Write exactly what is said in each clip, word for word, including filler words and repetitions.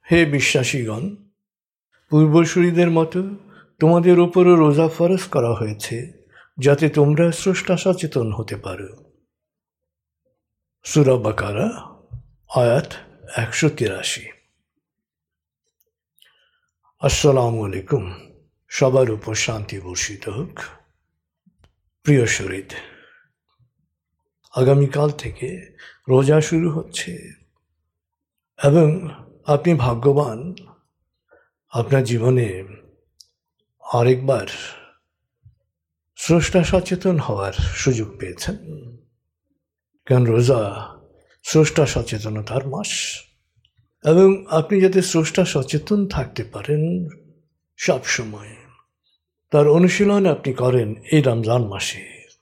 হে বিশ্বাসীগণ, পূর্বসূরীদের মতো তোমাদের উপরও রোজা ফরজ করা হয়েছে, যাতে তোমরা স্রষ্টা সচেতন হতে পারো। সূরা বাকারা আয়াত একশো তিরাশি। আসসালামু আলাইকুম। সবার উপর শান্তি বর্ষিত হোক। প্রিয় শরীদ, আগামীকাল থেকে রোজা শুরু হচ্ছে এবং আপনি ভাগ্যবান, আপনার জীবনে আরেকবার স্রষ্টা সচেতন হওয়ার সুযোগ পেয়েছেন। কারণ রোজা স্রষ্টা সচেতনতার মাস, এবং আপনি যাতে স্রষ্টা সচেতন থাকতে পারেন সব সময়, তার অনুশীলন আপনি করেন এই রমজান মাসে।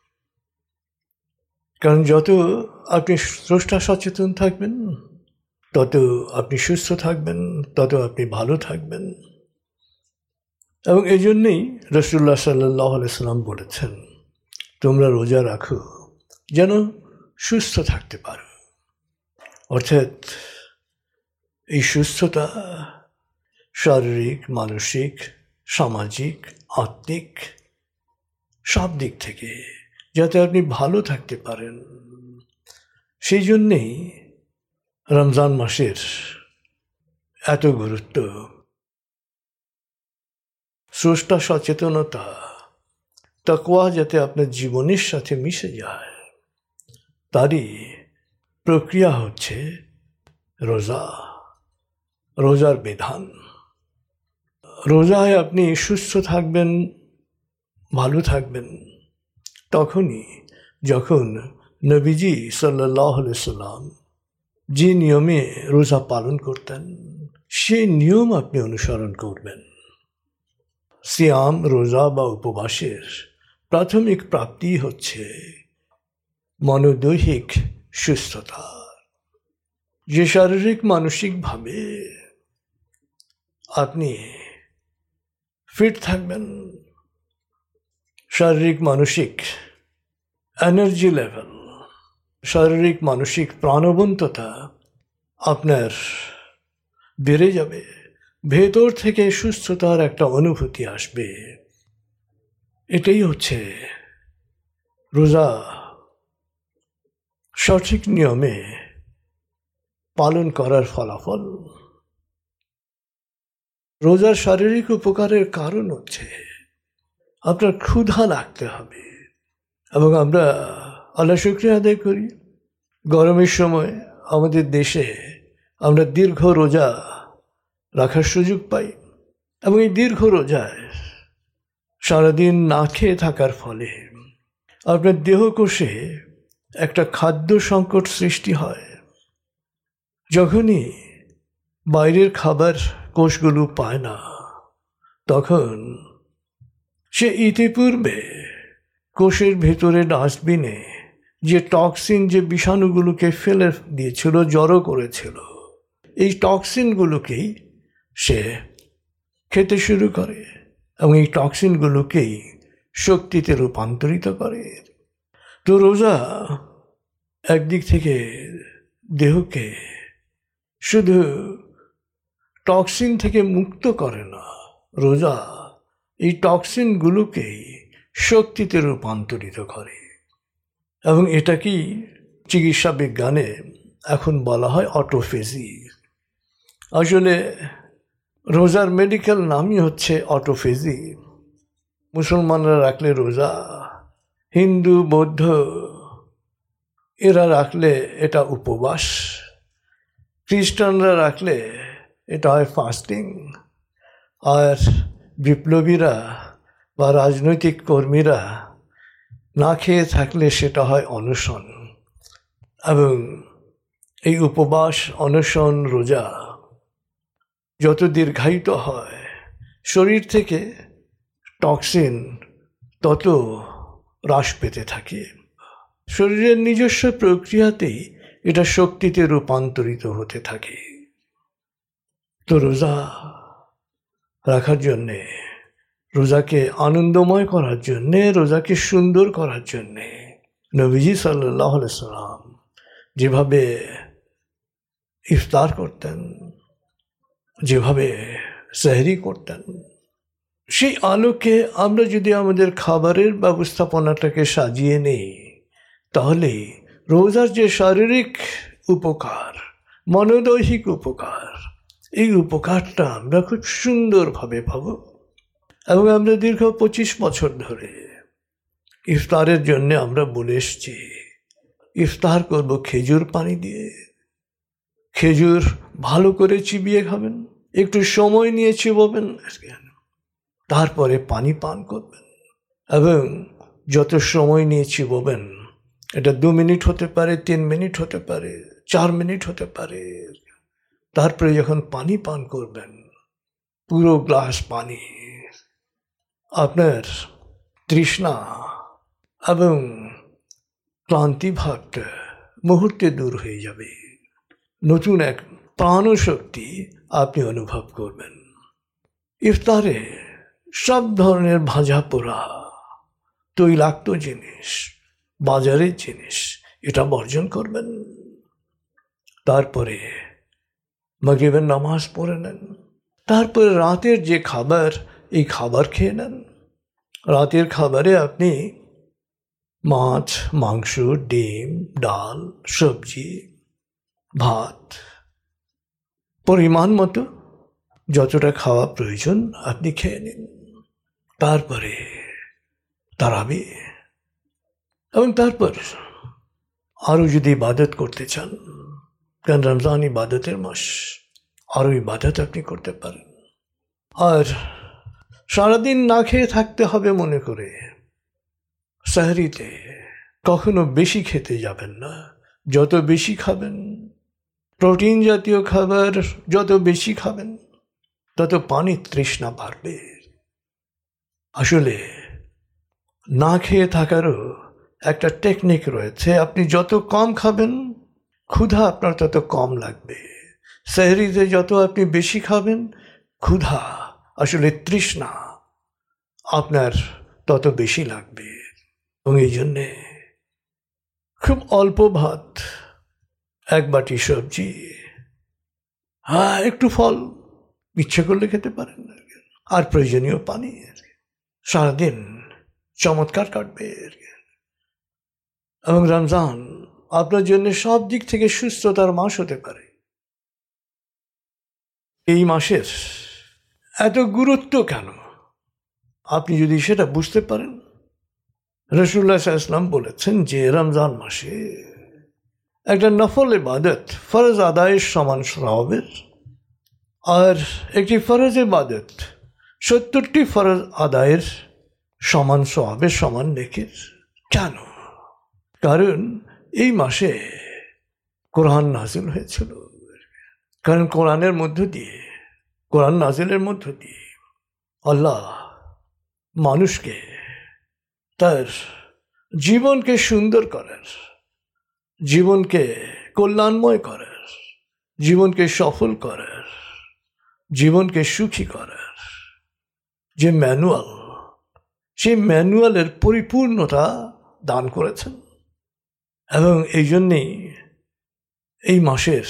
কারণ যত আপনি স্রষ্টা সচেতন থাকবেন, তত আপনি সুস্থ থাকবেন, তত আপনি ভালো থাকবেন। এবং এই জন্যেই রাসূলুল্লাহ সাল্লাল্লাহু আলাইহি সাল্লাম বলেছেন, তোমরা রোজা রাখো যেন সুস্থ থাকতে পারো। অর্থাৎ এই সুস্থতা শারীরিক, মানসিক, সামাজিক, আত্মিক সব দিক থেকে যাতে আপনি ভালো থাকতে পারেন, সেই জন্যেই রমজান মাসের এত গুরুত্ব। স্রষ্টা সচেতনতা, তাকওয়া যাতে আপনার জীবনের সাথে মিশে যায়, তারই প্রক্রিয়া হচ্ছে রোজা, রোজার বিধান। রোজায় আপনি সুস্থ থাকবেন, ভালো থাকবেন তখনই যখন নবীজি সাল্লাল্লাহু আলাইহি সাল্লাম যে নিয়মে রোজা পালন করতেন, সেই নিয়ম আপনি অনুসরণ করবেন। সিয়াম, রোজা বা উপবাসের প্রাথমিক প্রাপ্তি হচ্ছে মনোদৈহিক সুস্থতা। যে শারীরিক মানসিকভাবে আপনি ফিট থাকবেন, শারীরিক মানসিক এনার্জি লেভেল, শারীরিক মানসিক প্রাণবন্ততা আপনার বেড়ে যাবে, ভেতর থেকে সুস্থতার একটা অনুভূতি আসবে। এটাই হচ্ছে রোজা সঠিক নিয়মে পালন করার ফলাফল। রোজার শারীরিক উপকারের কারণ হচ্ছে আপনার ক্ষুধা লাগতে হবে, এবং আমরা আল্লাহ শুকরিয়া আদায় করি, গরমের সময় আমাদের দেশে আমরা দীর্ঘ রোজা রাখার সুযোগ পাই, এবং এই দীর্ঘ রোজায় সারাদিন না খেয়ে থাকার ফলে আপনার দেহকোষে একটা খাদ্য সংকট সৃষ্টি হয়। যখনই বাইরের খাবার কোষগুলো পায় না, তখন সে ইতিপূর্বে কোষের ভেতরে ডাস্টবিনে যে টক্সিন, যে বিষাণুগুলোকে ফেলে দিয়েছিল, জড়ো করেছিল, এই টক্সিনগুলোকেই সে খেতে শুরু করে, এবং এই টক্সিনগুলোকেই শক্তিতে রূপান্তরিত করে। তো রোজা একদিক থেকে দেহকে শুধু টক্সিন থেকে মুক্ত করে না, রোজা এই টক্সিনগুলোকেই শক্তিতে রূপান্তরিত করে, এবং এটাকেই চিকিৎসা বিজ্ঞানে এখন বলা হয় অটোফেজি। আসলে রোজার মেডিকেল নামই হচ্ছে অটোফেজি। মুসলমানরা রাখলে রোজা, হিন্দু, বৌদ্ধ এরা রাখলে এটা উপবাস, খ্রিস্টানরা রাখলে এটা হয় ফাস্টিং, আর বিপ্লবীরা বা রাজনৈতিক কর্মীরা না খেয়ে থাকলে সেটা হয় অনশন। এবং এই উপবাস, অনশন, রোজা যত দীর্ঘায়িত হয়, শরীর থেকে টক্সিন তত হ্রাস পেতে থাকে। শরীরের নিজস্ব প্রক্রিয়াতেই এটা শক্তিতে রূপান্তরিত হতে থাকে। তো রোজা রাখার জন্যে, রোজাকে আনন্দময় করার জন্যে, রোজাকে সুন্দর করার জন্যে নবীজি সাল্লাল্লাহু আলাইহি সাল্লাম যেভাবে ইফতার করতেন, যেভাবে সেহরি করতেন, সেই আলোকে আমরা যদি আমাদের খাবারের ব্যবস্থাপনাটাকে সাজিয়ে নেই, তাহলে রোজার যে শারীরিক উপকার, মনোদৈহিক উপকার, এই উপকারটা আমরা খুব সুন্দরভাবে পাব। এবং আমরা দীর্ঘ পঁচিশ বছর ধরে ইফতারের জন্য আমরা বলে এসছি, ইফতার করব খেজুর পানি দিয়ে। খেজুর ভালো করে চিবিয়ে খাবেন, একটু সময় নিয়ে চিবোবেন, তারপরে পানি পান করবেন। এবং যত সময় নিয়ে চিবোবেন, এটা দু মিনিট হতে পারে, তিন মিনিট হতে পারে, চার মিনিট হতে পারে, তারপরে যখন পানি পান করবেন, পুরো গ্লাস পানি, আপনার তৃষ্ণা এবং ক্লান্তি ভাবটা মুহূর্তে দূর হয়ে যাবে। নতুন এক প্রাণশক্তি আপনি অনুভব করবেন। ইফতারে সব ধরনের ভাজা পোড়া, তৈলাক্ত জিনিস, বাজারের জিনিস, এটা বর্জন করবেন। তারপরে মাগরিবের নামাজ পড়ে নেন। তারপরে রাতের যে খাবার, এই খাবার খেয়ে নেন। রাতের খাবারে আপনি মাছ, মাংস, ডিম, ডাল, সবজি, ভাত, পরিমাণ মতো যতটা খাওয়া প্রয়োজন আপনি খেয়ে নিন। তারপরে তারাবি, এবং তারপর আরও যদি ইবাদত করতে চান, কারণ রমজান ইবাদতের মাস, আরও ইবাদত আপনি করতে পারেন। আর সারাদিন না খেয়ে থাকতে হবে মনে করে সেহরিতে কখনো বেশি খেতে যাবেন না। যত বেশি খাবেন, প্রোটিন জাতীয় খাবার যত বেশি খাবেন, তত পানির তৃষ্ণা বাড়বে। আসলে না খেয়ে থাকারও একটা টেকনিক রয়েছে। আপনি যত কম খাবেন, ক্ষুধা আপনার তত কম লাগবে। সেহরিতে যত আপনি বেশি খাবেন, ক্ষুধা, আসলে তৃষ্ণা আপনার তত বেশি লাগবে। এবং এই জন্যে খুব অল্প ভাত, এক বাটি সবজি, হ্যাঁ একটু ফল ইচ্ছে করলে খেতে পারেন, আর প্রয়োজনীয় পানি, সারাদিন চমৎকার কাটবে। এবং রমজান আপনার জন্য সব দিক থেকে সুস্থতার মাস হতে পারে। এই মাসের এত গুরুত্ব কেন, আপনি যদি সেটা বুঝতে পারেন। রাসূলুল্লাহ সাল্লাল্লাহু আলাইহি ওয়াসাল্লাম বলেছেন যে রমজান মাসে একটা নফল ইবাদত ফরজ আদায়ের সমান সওয়াবের, আর একটি ফরজ ইবাদত সত্তরটি ফরজ আদায়ের সমান সওয়াবের, সমান নেকির। কেন? কারণ এই মাসে কোরআন নাজিল হয়েছিল। কারণ কোরআনের মধ্য দিয়ে, কোরআন নাজিলের মধ্য দিয়ে আল্লাহ মানুষকে তার জীবনকে সুন্দর করার, জীবনকে কল্যাণময় করার, জীবনকে সফল করার, জীবনকে সুখী করার যে ম্যানুয়াল, সেই ম্যানুয়ালের পরিপূর্ণতা দান করেছেন। এবং এই জন্যেই এই মাসের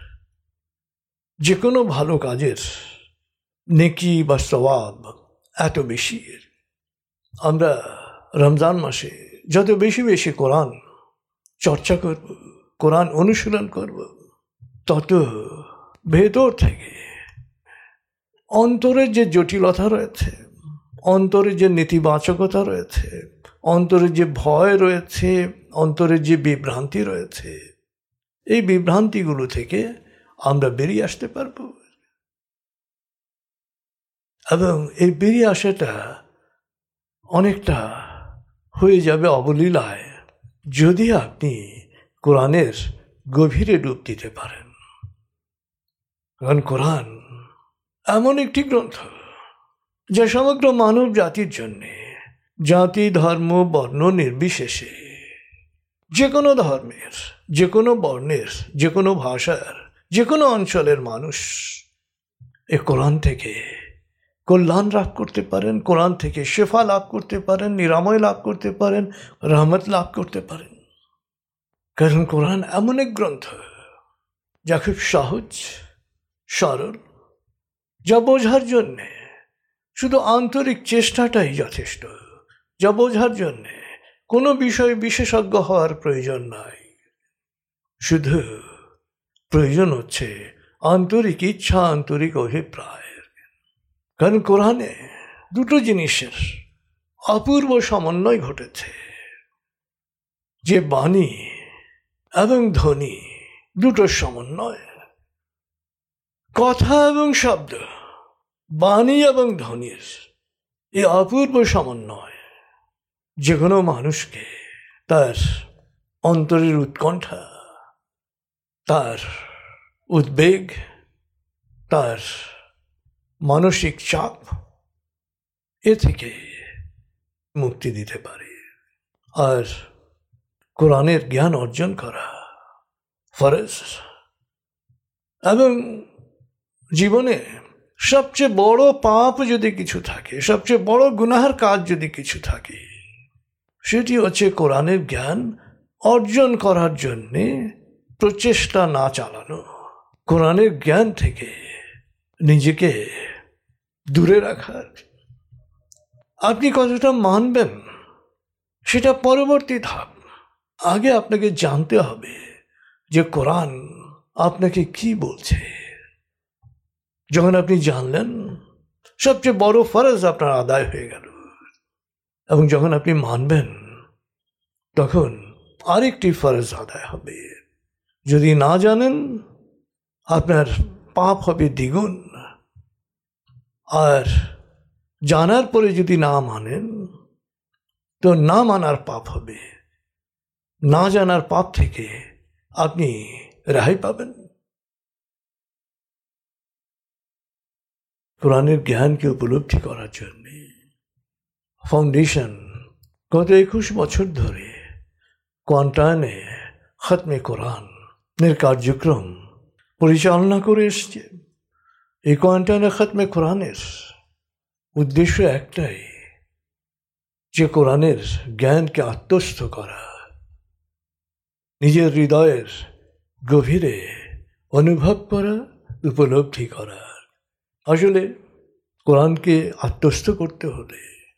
যে কোনো ভালো কাজের নেকি বা সওয়াব এত বেশি। আমরা রমজান মাসে যত বেশি বেশি কোরআন চর্চা করব, কোরআন অনুশীলন করব, তত ভেতর থেকে অন্তরের যে জটিলতা রয়েছে, অন্তরের যে নেতিবাচকতা রয়েছে, অন্তরের যে ভয় রয়েছে, অন্তরের যে বিভ্রান্তি রয়েছে, এই বিভ্রান্তিগুলো থেকে আমরা বেরিয়ে আসতে পারব। এবং এই বেরিয়ে আসাটা অনেকটা হয়ে যাবে অবলীলায়, যদি আপনি কোরআনের গভীরে ডুব দিতে পারেন। কারণ কোরআন এমন একটি গ্রন্থ যা সমগ্র মানব জাতির জন্যে, জাতি, ধর্ম, বর্ণ নির্বিশেষে, যে কোনো ধর্মের, যে কোনো বর্ণের, যে কোনো ভাষার, যে কোনো অঞ্চলের মানুষ এ কোরআন থেকে কল্যাণ লাভ করতে পারেন, কোরআন থেকে শেফা লাভ করতে পারেন, নিরাময় লাভ করতে পারেন, রহমত লাভ করতে পারেন। কারণ কোরআন এমন এক গ্রন্থ যা খুব সহজ, সরল যা বোঝার জন্যে শুধু আন্তরিক চেষ্টাটাই যথেষ্ট। যা বোঝার জন্যে কোনো বিষয়ে বিশেষজ্ঞ হওয়ার প্রয়োজন নাই, শুধু প্রয়োজন হচ্ছে আন্তরিক ইচ্ছা, আন্তরিক অভিপ্রায়। কারণ কোরআনে দুটো জিনিসের অপূর্ব সমন্বয় ঘটেছে, যে বাণী এবং ধ্বনি দুটোর সমন্বয়, কথা এবং শব্দ, বাণী এবং ধ্বনির এই অপূর্ব সমন্বয় যে কোনো মানুষকে তার অন্তরের উৎকণ্ঠা, তার উদ্বেগ, তার মানসিক চাপ এ থেকে মুক্তি দিতে পারে। আর কোরআনের জ্ঞান অর্জন করা ফরজ, এবং জীবনে সবচেয়ে বড় পাপ যদি কিছু থাকে, সবচেয়ে বড় গুনাহের কাজ যদি কিছু থাকে, সেটি হচ্ছে কোরআনের জ্ঞান অর্জন করার জন্যে প্রচেষ্টা না চালানো, কোরআনের জ্ঞান থেকে নিজেকে দূরে রাখার। আপনি কতটা মানবেন সেটা পরবর্তী ধাপ। আগে আপনাকে জানতে হবে যে কোরআন আপনাকে কি বলছে। যখন আপনি জানলেন, সবচেয়ে বড় ফরজ আপনার আদায় হয়ে গেল। এবং যখন আপনি মানবেন, তখন আরেকটি ফরজ আদায় হবে। যদি না জানেন, আপনার পাপ হবে দ্বিগুণ। আর জানার পরে যদি না মানেন, তো না মানার পাপ হবে। না জানার পাপ থেকে আপনি রেহাই পাবেন। কোরআনের জ্ঞানকে উপলব্ধি করার জন্য ফাউন্ডেশন গত একুশ বছর ধরে কোয়ান্টায়নে খতমে কোরআনের কার্যক্রম পরিচালনা করে এসছে। এই কোয়ান্টায়নে খতমে কোরআনের উদ্দেশ্য একটাই, যে কোরআনের জ্ঞানকে আত্মস্থ করা, নিজের হৃদয়ের গভীরে অনুভব করা, উপলব্ধি করা। আসলে কোরআনকে আত্মস্থ করতে হলে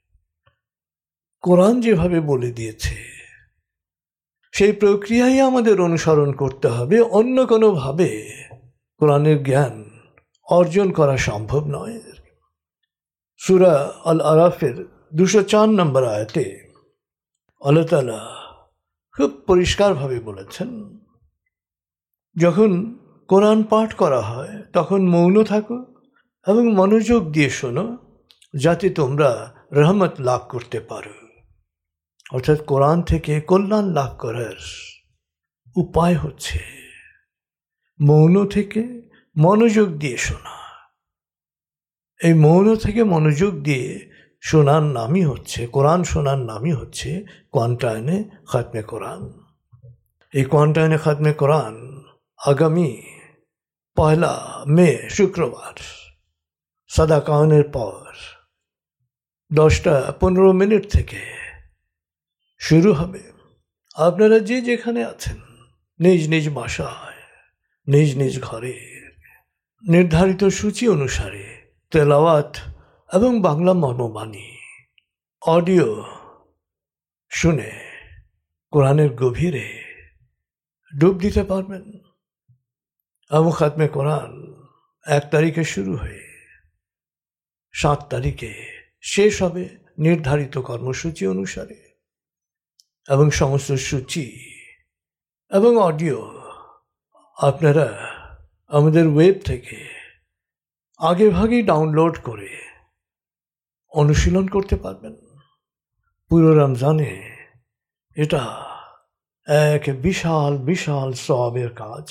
কোরআন যেভাবে বলে দিয়েছে সেই প্রক্রিয়াই আমাদের অনুসরণ করতে হবে। অন্য কোনোভাবে কোরআনের জ্ঞান অর্জন করা সম্ভব নয়। সূরা আল আরাফের দুশো চার নম্বর আয়াতে আল্লাহ তাআলা খুব পরিষ্কারভাবে বলেছেন, যখন কোরআন পাঠ করা হয় তখন মৌন থাকো এবং মনোযোগ দিয়ে শোনো, যাতে তোমরা রহমত লাভ করতে পারো। অর্থাৎ কোরআন থেকে কল্যাণ লাভ করার উপায় হচ্ছে মৌন থেকে মনোযোগ দিয়ে শোনা। এই মৌন থেকে মনোযোগ দিয়ে শোনার নামই হচ্ছে, কোরআন শোনার নামই হচ্ছে কোয়ান্টায়নে খতমে কোরআন। এই কোয়ান্টায়নে খতমে কোরআন আগামী পয়লা মে শুক্রবার সাদা কাউনের পর দশটা পনেরো মিনিট থেকে শুরু হবে। আপনারা যে যেখানে আছেন, নিজ নিজ বাসায়, নিজ নিজ ঘরে নির্ধারিত সূচি অনুসারে তেলাওয়াত এবং বাংলা মর্মবাণী অডিও শুনে কোরআনের গভীরে ডুব দিতে পারবেন। এবং খতমে কোরআন এক তারিখে শুরু হয়ে সাত তারিখে শেষ হবে নির্ধারিত কর্মসূচি অনুসারে। এবং সমস্ত সূচি এবং অডিও আপনারা আমাদের ওয়েব থেকে আগে ভাগেই ডাউনলোড করে অনুশীলন করতে পারবেন। পুরো রমজানে এটা এক বিশাল বিশাল সওয়াবের কাজ।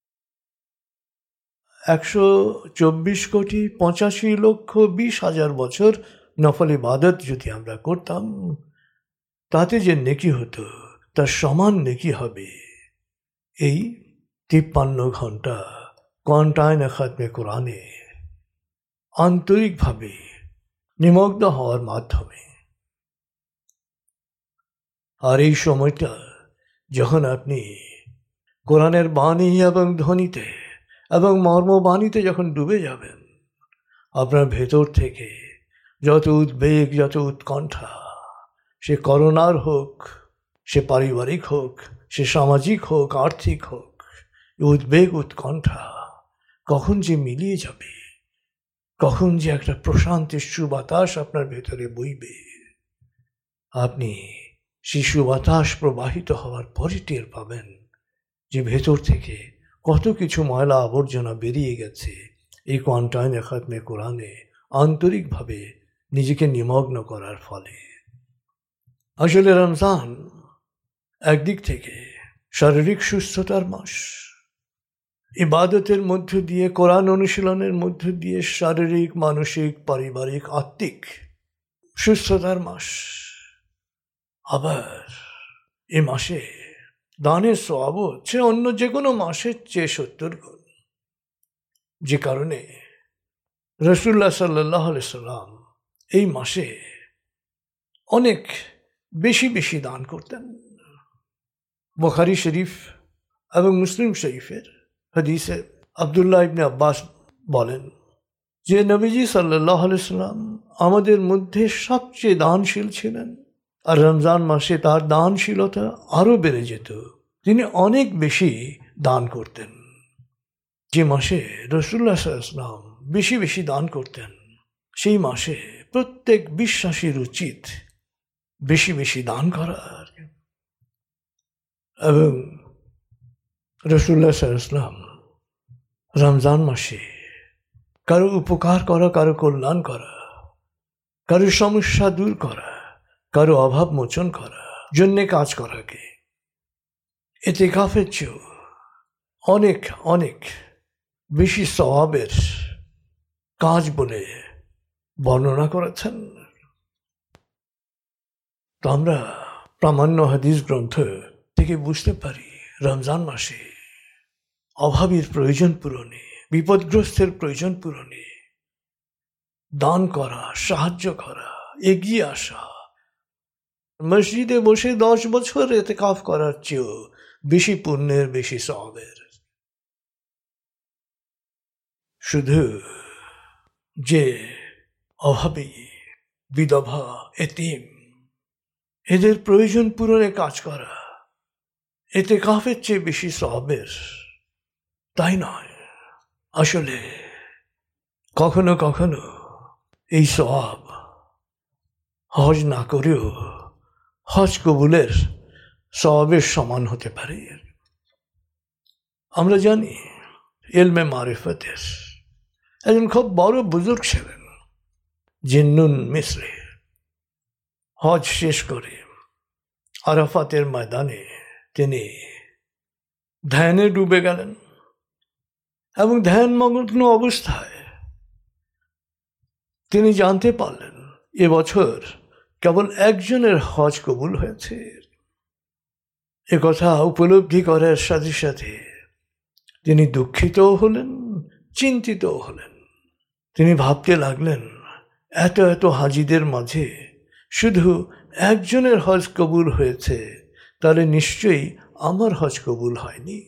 একশো চব্বিশ কোটি পঁচাশি লক্ষ বিশ হাজার বছর নফল ইবাদত যদি আমরা করতাম, তাতে যে নেকি হতো তার সমান নেকি হবে এই তিপ্পান্ন ঘন্টা কোয়ান্টায়নে খতমে কোরআনে আন্তরিকভাবে নিমগ্ন হওয়ার মাধ্যমে। আর এই সময়টা যখন আপনি কোরআনের বাণী এবং ধ্বনিতে এবং মর্মবাণীতে যখন ডুবে যাবেন, আপনার ভেতর থেকে যত উদ্বেগ, যত উৎকণ্ঠা, সে করোনার হোক, সে পারিবারিক হোক, সে সামাজিক হোক, আর্থিক হোক, উদ্বেগ উৎকণ্ঠা কখন যে মিলিয়ে যাবে, কখন যে একটা প্রশান্তির সুবাতাস আপনার ভেতরে বইবে, আপনি সেই সুবাতাস প্রবাহিত হওয়ার পরে টের পাবেন যে ভেতর থেকে কত কিছু ময়লা আবর্জনা বেরিয়ে গেছে এই কোয়ান্টাইনে খাতমে কোরআনে আন্তরিকভাবে নিজেকে নিমগ্ন করার ফলে। আসলে রমজান একদিক থেকে শারীরিক সুস্থতার মাস, ইবাদতের মধ্য দিয়ে, কোরআন অনুশীলনের মধ্য দিয়ে শারীরিক, মানসিক, পারিবারিক, আত্মিক সুস্থতার মাস। আবার এ মাসে দানের সওয়াব হচ্ছে অন্য যে কোনো মাসের চেয়ে সত্তর গুণ, যে কারণে রাসূলুল্লাহ সাল্লাল্লাহু আলাইহি সাল্লাম এই মাসে অনেক বেশি বেশি দান করতেন। বুখারী শরীফ এবং মুসলিম শরীফের হাদিসে আব্দুল্লাহ ইবনে আব্বাস বলেন যে নবীজি সাল্লাল্লাহু আলাইহি সাল্লাম আমাদের মধ্যে সবচেয়ে দানশীল ছিলেন, আর রমজান মাসে তার দানশীলতা আরও বেড়ে যেত। তিনি অনেক বেশি দান করতেন। যে মাসে রাসূলুল্লাহ সাল্লাল্লাহু আলাইহি সাল্লাম বেশি বেশি দান করতেন, সেই মাসে প্রত্যেক বিশ্বাসীর উচিত বেশি বেশি দান করার। এবং রাসূলুল্লাহ সাল্লাল্লাহু আলাইহি সাল্লাম রমজান মাসে কারো উপকার করা, কারো কল্যাণ করা, কারো সমস্যা দূর করা, কারো অভাব মোচন করা জন্যে কাজ করাকে ইতিকাফের চেয়েও অনেক অনেক বেশি সওয়াবের কাজ বলে বর্ণনা করেছেন। তো আমরা প্রামাণ্য হাদিস গ্রন্থ থেকে বুঝতে পারি রমজান মাসে অভাবীর প্রয়োজন পূরণে, বিপদগ্রস্তের প্রয়োজন পূরণে দান করা, সাহায্য করা, এগিয়ে আসা, মসজিদে বসে দশ বছর ইতিকাফ করার চেয়েও বেশি পুণ্যের, বেশি সওয়াবের। শুধু যে অভাবী, বিধবা, এতিম, এদের প্রয়োজন পূরণে কাজ করা ইতিকাফের চেয়ে বেশি সওয়াবের তাই নয়। আসলে কখনো কখনো এই সওয়াব হজ না করেও হজ কবুলের সওয়াবের সমান হতে পারে। আমরা জানি ইলমে মারিফতের একজন খুব বড় বুজুর্গ ছিলেন জিন্নুন মিসরি। হজ শেষ করে আরাফাতের ময়দানে তিনি ধ্যানে ডুবে গেলেন এবং ধ্যানমগ্ন অবস্থায় তিনি জানতে পারলেন এবছর কেবল একজনের হজ কবুল হয়েছে। এ কথা উপলব্ধি করার সাথে সাথে তিনি দুঃখিতও হলেন, চিন্তিতও হলেন। তিনি ভাবতে লাগলেন, এত এত হাজিদের মাঝে শুধু একজনের হজ কবুল হয়েছে, তাহলে নিশ্চয়ই আমার হজ কবুল হয়নি।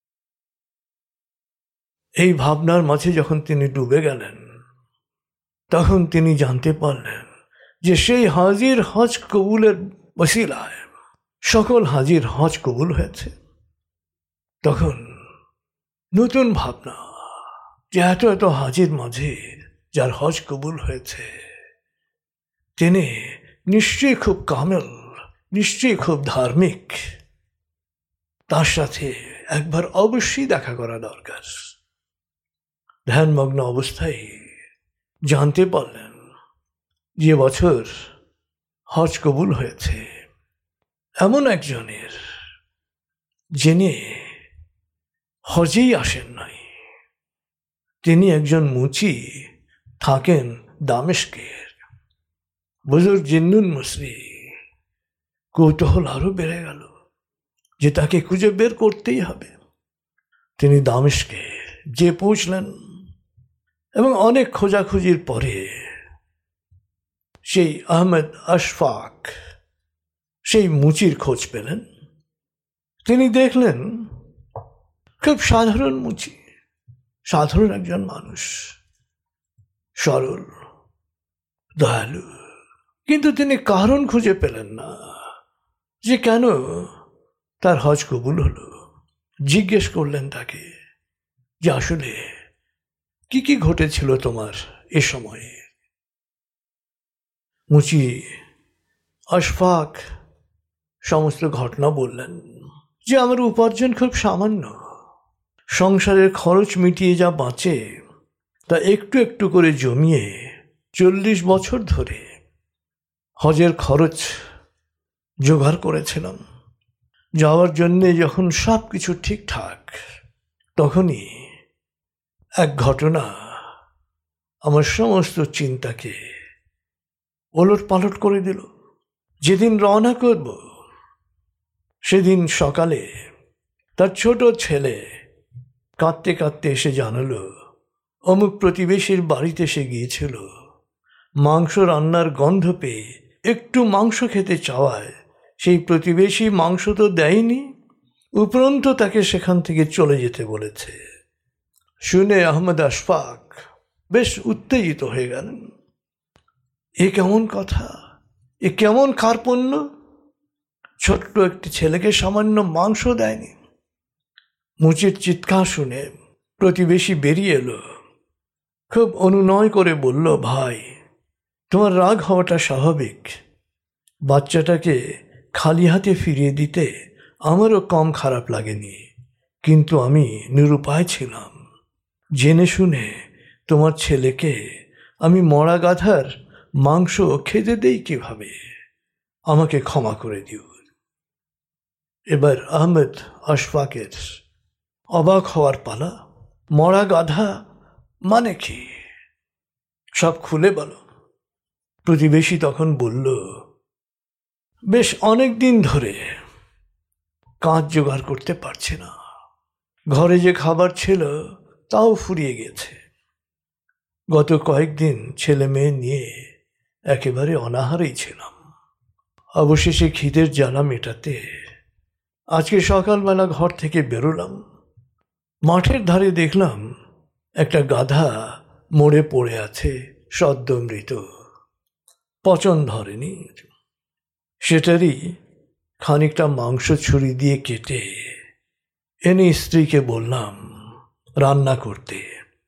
এই ভাবনার মাঝে যখন তিনি ডুবে গেলেন, তখন তিনি জানতে পারলেন যে সেই হাজির হজ কবুলের ওসিলায় সকল হাজির হজ কবুল হয়েছে। তখন নতুন ভাবনা যে এত এত হাজির মাঝে যার হজ কবুল হয়েছে, তিনি নিশ্চয়ই খুব কামেল, নিশ্চয়ই খুব ধার্মিক, তার সাথে একবার অবশ্যই দেখা করা দরকার। ধ্যানমগ্ন অবস্থায় জানতে পারলেন যে বছর হজ কবুল হয়েছে এমন একজনের, যিনি হজেই আসেন নাই। তিনি একজন মুচি, থাকেন দামেস্কের। বুজুর্গ জিন্নুন মিসরি কৌতূহল আরো বেড়ে গেল যে তাকে খুঁজে বের করতেই হবে। তিনি দামেস্কে যে পৌঁছলেন এবং অনেক খোঁজাখুঁজির পরে সেই আহমেদ আশফাক, সেই মুচির খোঁজ পেলেন। তিনি দেখলেন খুব সাধারণ মুচি, সাধারণ একজন মানুষ, সরল, দয়ালু। কিন্তু তিনি কারণ খুঁজে পেলেন না যে কেন তার হজ কবুল হলো। জিজ্ঞেস করলেন তাকে যে আসলে কি কি ঘটেছিল তোমার এ সময়ে। মুচি আশফাক সমস্ত ঘটনা বললেন যে আমার উপার্জন খুব সামান্য, সংসারের খরচ মিটিয়ে যা বাঁচে তা একটু একটু করে জমিয়ে চল্লিশ বছর ধরে হজের খরচ জোগাড় করেছিলাম। যাওয়ার জন্যে যখন সব কিছু ঠিকঠাক, তখনই এক ঘটনা আমার সমস্ত চিন্তাকে ওলট পালট করে দিল। যেদিন রওনা করব সেদিন সকালে তার ছোট ছেলে কাঁদতে কাঁদতে এসে জানালো অমুক প্রতিবেশীর বাড়িতে সে গিয়েছিল, মাংস রান্নার গন্ধ পেয়ে একটু মাংস খেতে চাওয়ায় সেই প্রতিবেশী মাংস তো দেয়নি, উপরন্তু তাকে সেখান থেকে চলে যেতে বলেছে। শুনে আহমদ আশফাক বেশ উত্তেজিত হয়ে গেলেন। এ কেমন কথা, এ কেমন কার্পণ্য! ছোট্ট একটি ছেলেকে সামান্য মাংস দেয়নি। মুচির চিৎকার শুনে প্রতিবেশী বেরিয়ে এলো, খুব অনুনয় করে বলল, ভাই তোমার রাগ হওয়াটা স্বাভাবিক। বাচ্চাটাকে খালি হাতে ফিরিয়ে দিতে আমারও কম খারাপ লাগেনি, কিন্তু আমি নিরুপায় ছিলাম। জেনে শুনে তোমার ছেলেকে আমি মরা গাধার মাংস খেতে দেই কিভাবে? আমাকে ক্ষমা করে দিও। এবার আহমেদ আশফাকের অবাক হওয়ার পালা। মরা গাধা মানে কি? সব খুলে বলো। প্রতিবেশী তখন বলল, বেশ অনেক দিন ধরে কাজ জোগাড় করতে পারছি না, ঘরে যে খাবার ছিল তাও ফুরিয়ে গেছে। গত কয়েকদিন ছেলে মেয়ে নিয়ে একেবারে অনাহারেই ছিলাম। অবশেষে খিদের জ্বালা মেটাতে আজকে সকালবেলা ঘর থেকে বেরোলাম। মাঠের ধারে দেখলাম একটা গাধা মরে পড়ে আছে, সদ্য মৃত, পচন ধরেনি। সেটারই খানিকটা মাংস ছুরি দিয়ে কেটে এনে স্ত্রীকে বললাম রান্না করতে।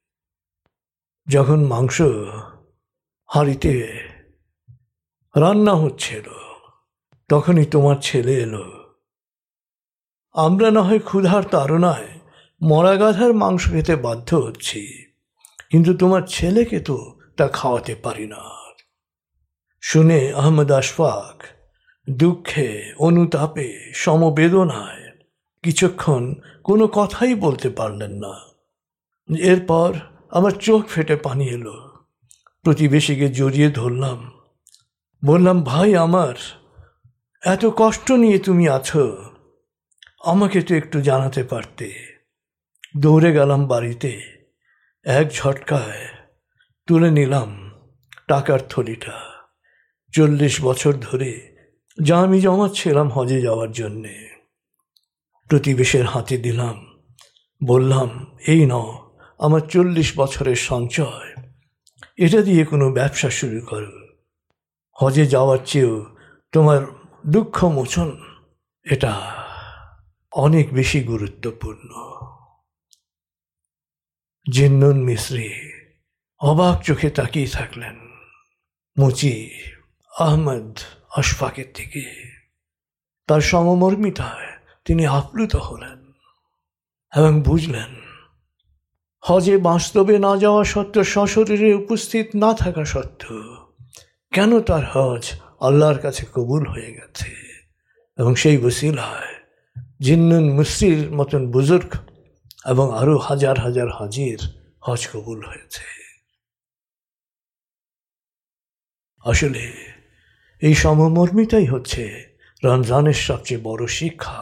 যখন মাংস হাঁড়িতে রান্না হচ্ছিল তখনই তোমার ছেলে এলো। আমরা না হয় ক্ষুধার তাড়নায় মরা গাধার মাংস খেতে বাধ্য হচ্ছি, কিন্তু তোমার ছেলেকে তো তা খাওয়াতে পারি না। শুনে আহমদ আশফাক দুঃখে, অনুতাপে, সমবেদনায় কিছুক্ষণ কোনো কথাই বলতে পারলেন না। এরপর আমার চোখ ফেটে পানি এলো। প্রতিবেশীকে জড়িয়ে ধরলাম, বললাম, ভাই আমার, এত কষ্ট নিয়ে তুমি আছো, আমাকে তো একটু জানাতে পারতে। দৌড়ে গেলাম বাড়িতে, এক ঝটকায় তুলে নিলাম টাকার থলিটা। চল্লিশ বছর ধরে যা আমি জমাচ্ছিলাম হজে যাওয়ার জন্যে, প্রতিবেশীর হাতে দিলাম। বললাম, এই নাও আমার চল্লিশ বছরের সঞ্চয়, এটা দিয়ে কোনো ব্যবসা শুরু করো। হজে যাওয়ার চেয়েও তোমার দুঃখ মোচন এটা অনেক বেশি গুরুত্বপূর্ণ। জিন্নুন মিস্রি অবাক চোখে তাকিয়ে থাকলেন মুচি আহমদ আশফাকের দিকে। তার সমমর্মিতায় তিনি আপ্লুত হলেন এবং বুঝলেন হজে বাস্তবে না যাওয়া সত্ত্বেও, সশরীরে উপস্থিত না থাকা সত্ত্বেও কেন তার হজ আল্লাহর কাছে কবুল হয়ে গেছে। এবং সেই ওসিলায় জিন্নুন মিস্রির মতন বুজুর্গ এবং আরো হাজার হাজার হাজির হজ কবুল হয়েছে। আসলে এই সমমর্মিতাই হচ্ছে রমজানের সবচেয়ে বড় শিক্ষা,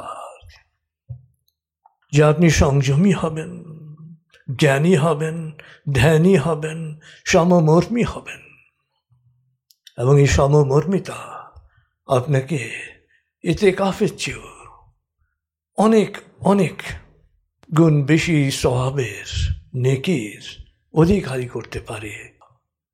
যে আপনি সংযমী হবেন, জ্ঞানী হবেন, ধ্যানী হবেন, সমমর্মী হবেন, এবং এই সমমর্মিতা আপনাকে ইতিকাফের চেয়েও অনেক অনেক গুণ বেশি সওয়াবের, নেকির অধিকারী করতে পারে।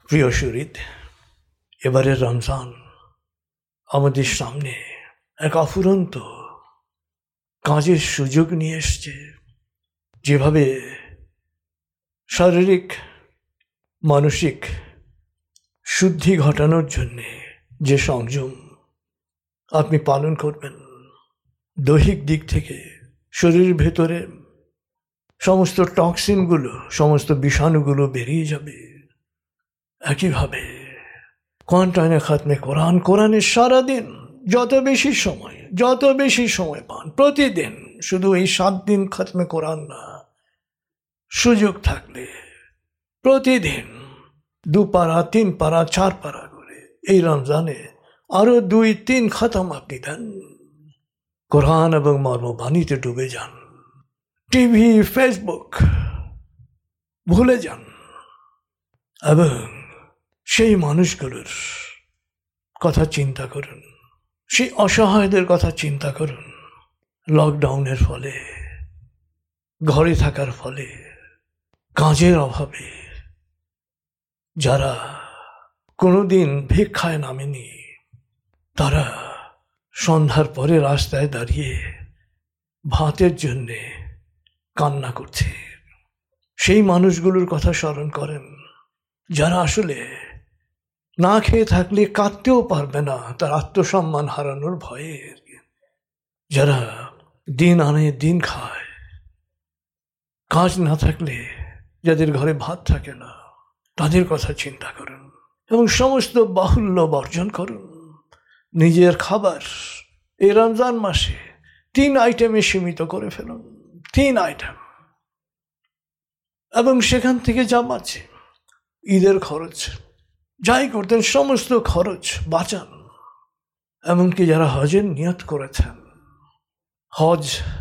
প্রিয় শরীদ, এবারে রমজান আমাদের সামনে এক অফুরন্ত কাজের সুযোগ নিয়ে এসছে। যেভাবে শারীরিক মানসিক শুদ্ধি ঘটানোর জন্যে যে সংযম আপনি পালন করবেন, দৈহিক দিক থেকে শরীরের ভেতরে সমস্ত টক্সিনগুলো, সমস্ত বিষাণুগুলো বেরিয়ে যাবে। একইভাবে কোয়ারেন্টাইনে খাতমে কোরআন, কোরআনের সারাদিন যত বেশি সময় যত বেশি সময় পান, প্রতিদিন, শুধু এই সাত দিন খাতমে কোরআন না, সুযোগ থাকলে প্রতিদিন দু পারা, তিন পারা, চার পারা করে এই রমজানে আরো দুই তিন খতম আপনি দেন। কোরআন এবং মর্মবাণীতে ডুবে যান। টিভি, ফেসবুক ভুলে যান এবং সেই মানুষগুলোর কথা চিন্তা করুন, সেই অসহায়দের কথা চিন্তা করুন। লকডাউনের ফলে, ঘরে থাকার ফলে, কাজের অভাবে যারা কোনোদিন ভিক্ষায় নামেনি, তারা সন্ধ্যার পরে রাস্তায় দাঁড়িয়ে ভাতের জন্যে কান্না করছে। সেই মানুষগুলোর কথা স্মরণ করেন যারা আসলে না খেয়ে থাকলে কাঁদতেও পারবে না, তার আত্মসম্মান হারানোর ভয়ে। যারা দিন আনে দিন খায়, কাজ না থাকলে যাদের ঘরে ভাত থাকে না, তাদের কথা চিন্তা করুন এবং সমস্ত বাহুল্য বর্জন করুন। নিজের খাবার এই রমজান মাসে তিন আইটেমে সীমিত করে ফেলুন, তিন আইটেম, এবং সেখান থেকে যা বাঁচে, ঈদের খরচ যাই করতেন, সমস্ত খরচ বাঁচান। এমনকি যারা হজের নিয়ত করেছেন, হজ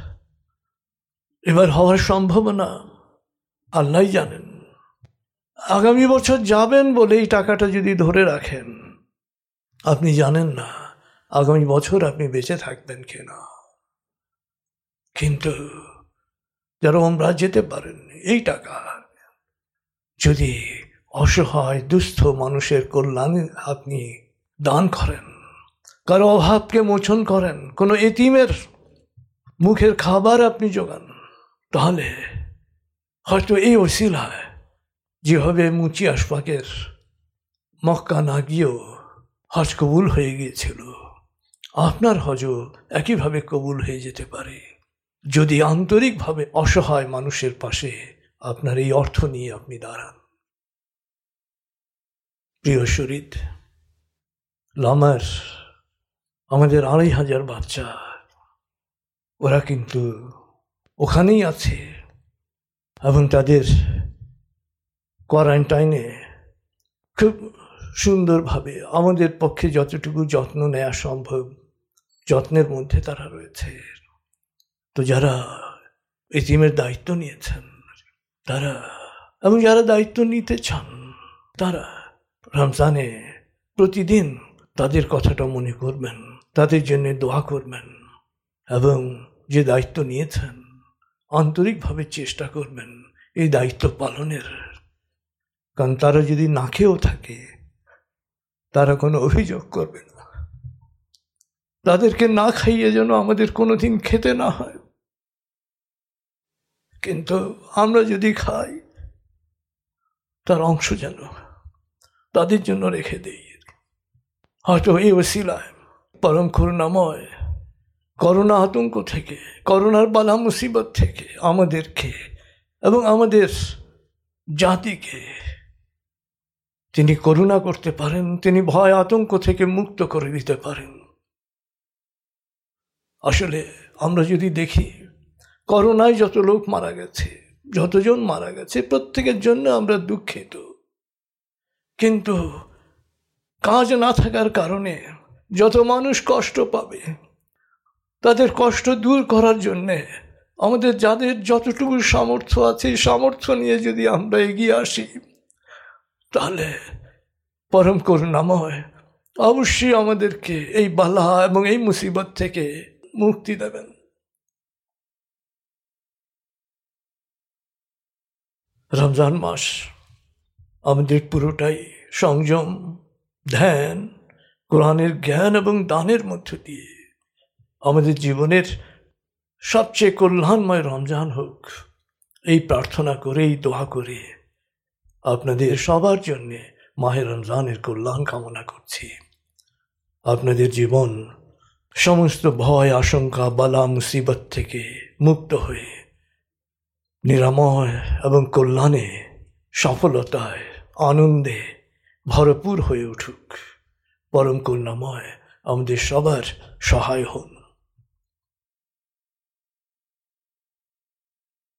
এবার হওয়ার সম্ভাবনা আল্লাহ জানেন। আগামী বছর যাবেন বলে এই টাকাটা যদি ধরে রাখেন, আপনি জানেন না আগামী বছর আপনি বেঁচে থাকবেন কিনা। কিন্তু যারা ওমরা যেতে পারেন, এই টাকা যদি অসহায় দুস্থ মানুষের কল্যাণে আপনি দান করেন, কারো অভাবকে মোচন করেন, কোনো এতিমের মুখের খাবার আপনি যোগান, তাহলে হয়তো এই ওসিলায়, যেভাবে মুচি আশফাকের মক্কা না গিয়েও হজ কবুল হয়ে গিয়েছিল, আপনার হজও একইভাবে কবুল হয়ে যেতে পারে যদি আন্তরিকভাবে অসহায় মানুষের পাশে আপনার এই অর্থ নিয়ে আপনি দাঁড়ান। প্রিয় শরীদ, লামার আমাদের আড়াই হাজার বাচ্চা, ওরা কিন্তু ওখানেই আছে এবং তাদের কোয়ারেন্টাইনে খুব সুন্দরভাবে আমাদের পক্ষে যতটুকু যত্ন নেওয়া সম্ভব, যত্নের মধ্যে তারা রয়েছে। তো যারা এতিমের দায়িত্ব নিয়েছেন তারা, এবং যারা দায়িত্ব নিতে চান, তারা রমজানে প্রতিদিন তাদের কথাটা মনে করবেন, তাদের জন্য দোয়া করবেন এবং যে দায়িত্ব নিয়েছেন আন্তরিকভাবে চেষ্টা করবেন এই দায়িত্ব পালনের। কারণ তারা যদি না খেয়েও থাকে, তারা কোনো অভিযোগ করবে না। তাদেরকে না খাইয়ে যেন আমাদের কোনোদিন খেতে না হয়, কিন্তু আমরা যদি খাই তার অংশ যেন তাদের জন্য রেখে দেই। হয়তো এই ওসিলায় পরম করুণাময় করোনা আতঙ্ক থেকে, করোনার বালা মুসিবত থেকে আমাদেরকে এবং আমাদের জাতিকে তিনি করুণা করতে পারেন, তিনি ভয় আতঙ্ক থেকে মুক্ত করে দিতে পারেন। আসলে আমরা যদি দেখি, করোনায় যত লোক মারা গেছে, যতজন মারা গেছে, প্রত্যেকের জন্য আমরা দুঃখিত, কিন্তু কাজ না থাকার কারণে যত মানুষ কষ্ট পাবে, তাদের কষ্ট দূর করার জন্যে আমাদের যাদের যতটুকু সামর্থ্য আছে, সামর্থ্য নিয়ে যদি আমরা এগিয়ে আসি, তাহলে পরম করুণাময় অবশ্যই আমাদেরকে এই বালা এবং এই মুসিবত থেকে মুক্তি দেবেন। রমজান মাস আমাদের পুরোটাই সংযম, ধ্যান, কোরআনের জ্ঞান এবং দানের মধ্য দিয়ে আমাদের জীবনের সবচেয়ে কল্যাণময় রমজান হোক, এই প্রার্থনা করে, এই দোয়া করে আপনাদের সবার জন্যে মাহে রমজানের কল্যাণ কামনা করছি। আপনাদের জীবন সমস্ত ভয়, আশঙ্কা, বালা, মুসিবত থেকে মুক্ত হয়ে নিরাময় এবং কল্যাণে, সফলতায়, আনন্দে ভরপুর হয়ে উঠুক। পরম করুণাময় আমাদের সবার সহায় হন।